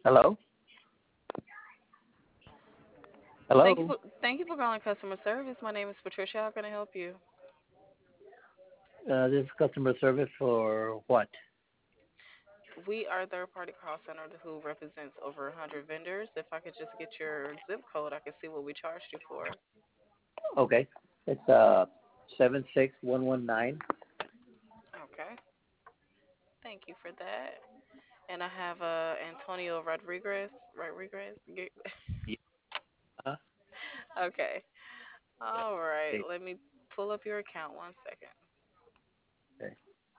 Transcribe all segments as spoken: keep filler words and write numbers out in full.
Hello? Thank you Hello? for thank you for calling customer service. My name is Patricia. How can I help you? Uh, this is customer service for what? We are a third party call center who represents over one hundred vendors. If I could just get your zip code, I could see what we charged you for. Okay. It's uh seven six one one nine. Okay. Thank you for that. And I have uh Antonio Rodriguez. Rodriguez. Ge- Yeah. Uh, Okay. All right. okay. Let me pull up your account one second. Okay.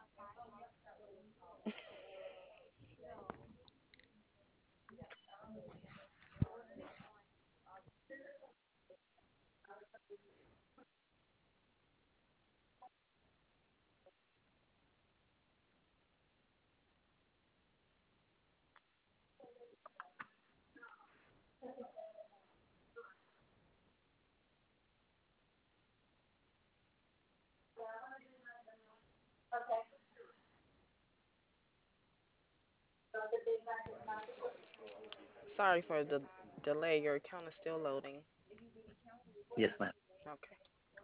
Sorry for the delay. Your account is still loading. Yes, ma'am. Okay.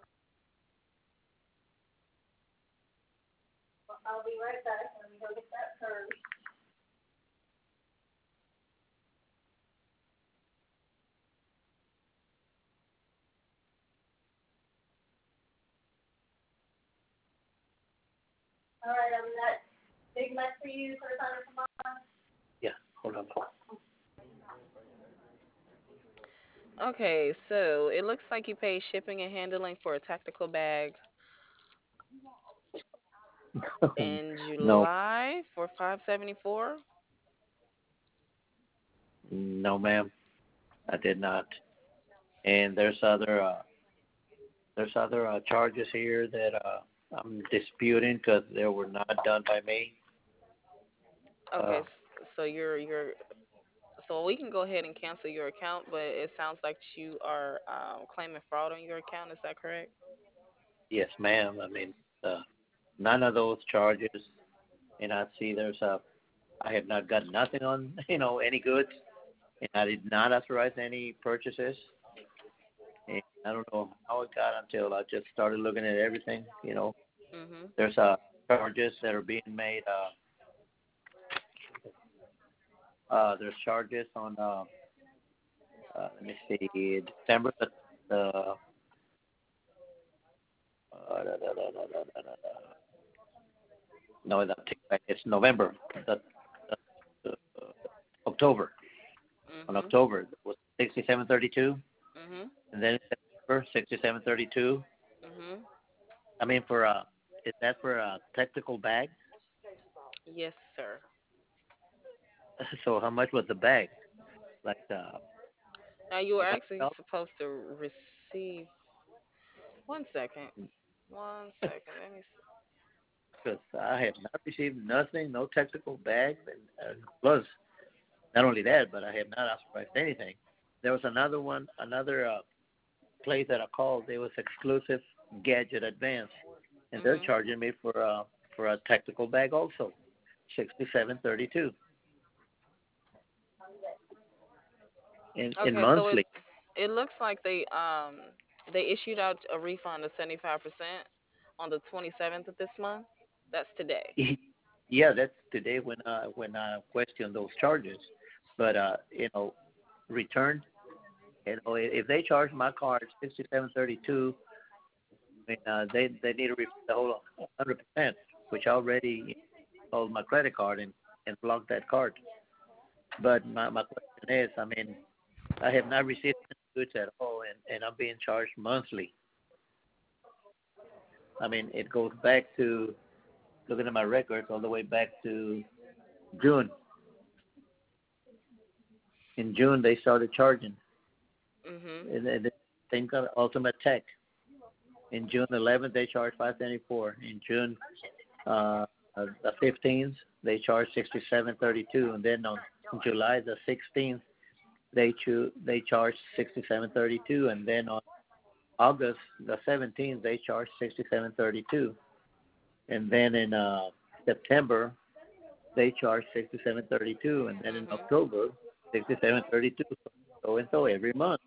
Yeah. Hold on. Okay, so it looks like you paid shipping and handling for a tactical bag in No, July for five seventy-four. no, ma'am. I did not. And there's other uh, there's other uh, charges here that uh, I'm disputing because they were not done by me. Okay, Uh, s- so you're you're so we can go ahead and cancel your account, but it sounds like you are um, claiming fraud on your account. Is that correct? yes, ma'am. I mean, uh, none of those charges. And I see there's a I have not got nothing on you know any goods, and I did not authorize any purchases. And I don't know how it got until I just started looking at everything. You know, Mhm. there's uh, charges that are being made. Uh, uh, there's charges on. Uh, uh, let me see, December the. the uh, da, da, da, da, da, da, da. No, that take back. It's November. The, the, uh, October. On Mhm. October it was sixty-seven thirty-two, Mhm. and then in September sixty-seven thirty-two. Mhm. I mean, for uh, is that for a technical bag? Yes, sir. So how much was the bag? Like uh, Now you were five hundred actually dollars? supposed to receive. One second. One second. Let me. See. Because I have not received nothing, no technical bag, and uh, plus not only that, but I have not authorized anything. There was another one, another uh, place that I called. It was exclusive gadget advance, and they're Mhm. charging me for uh for a technical bag also, sixty-seven thirty-two in in Okay, so it monthly. it looks like they um they issued out a refund of seventy five percent on the twenty seventh of this month. That's today. Yeah, that's today when I when I question those charges. But uh, you know, returned. You know, if they charge my card sixty seven thirty two, I mean, uh, they they need to refund the whole hundred percent, which I already sold my credit card and and blocked that card. But my my question is, I mean, I have not received any goods at all, and and I'm being charged monthly. I mean, it goes back to looking at my records all the way back to June. In June, they started charging. Mhm. And then the same kind of Ultimate Tech. In June eleventh, they charged five seventy four. In June uh, uh, the fifteenth, they charged sixty seven thirty two, and then on July the sixteenth, they cho- they charged sixty seven thirty two, and then on August the seventeenth, they charged sixty seven thirty two, and then in uh, September they charged sixty seven thirty two, and then in Mhm. October sixty-seven thirty-two, so and so every month.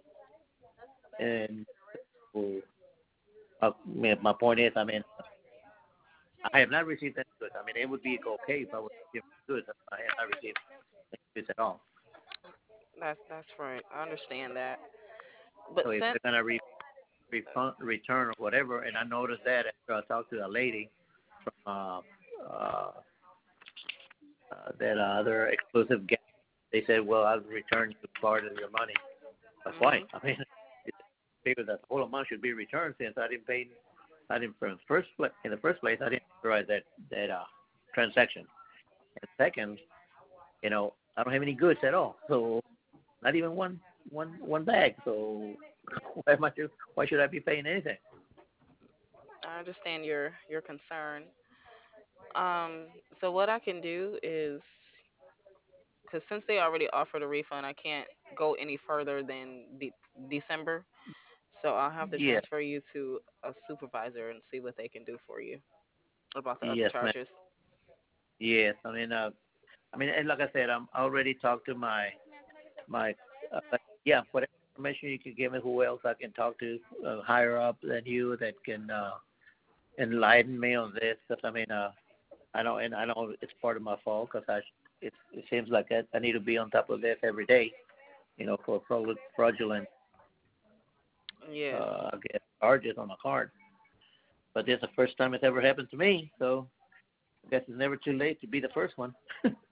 And so, uh, my my point is, I mean, I have not received any goods. I mean, it would be okay if I would receive goods. I have not received any goods at all. That's that's right. I understand that. But So if since they're gonna re- refund, return or whatever, and I noticed that after I talked to a lady from uh, uh, uh, that other exclusive guest, they said, "Well, I'll return you part of your money." That's fine. mhm. I mean, it's figure that the whole amount should be returned since I didn't pay. I didn't in the first pla- in the first place. I didn't authorize that that uh, transaction. And second, you know, I don't have any goods at all, so not even one one one bag. So why am I, why should I be paying anything? I understand your your concern. Um, so what I can do is, because since they already offered a refund, I can't go any further than de- December. So I'll have to Yeah, transfer you to a supervisor and see what they can do for you about the other yes, ma'am. charges. Yes, I mean, uh, I mean, and like I said, I'm I already talked to my my, uh, but yeah, whatever information you can give me, who else I can talk to uh, higher up than you that can uh, enlighten me on this? Because I mean, uh, I know, and I know it's part of my fault because I, it it seems like I, I need to be on top of this every day, you know, for fraud- fraudulent, Yes. uh, I guess charges on my card. But this is the first time it's ever happened to me, so I guess it's never too late to be the first one.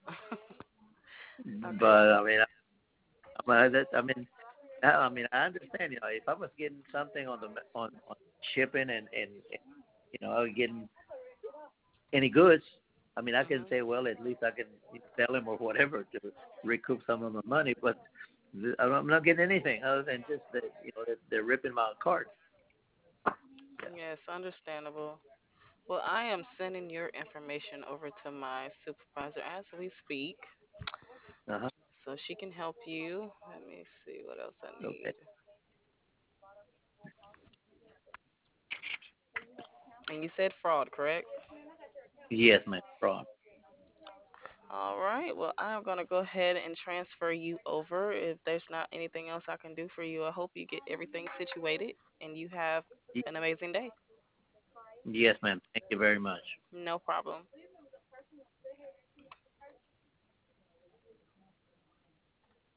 Okay. But I mean, I, I, that, I mean, I I mean, I understand. You know, if I was getting something on the on, on shipping and, and and you know, I was getting any goods, I mean, I can Mhm. say, well, at least I can sell them or whatever to recoup some of my money. But th- I'm not getting anything other than just that, you know, they're, they're ripping my card. Yeah. Yes, understandable. Well, I am sending your information over to my supervisor as we speak, Uh huh. so she can help you. Let me see what else I Okay. need. And you said fraud, correct? Yes, man. Fraud. All right. Well, I'm going to go ahead and transfer you over. If there's not anything else I can do for you, I hope you get everything situated and you have Y- an amazing day. Yes, ma'am. Thank you very much. No problem.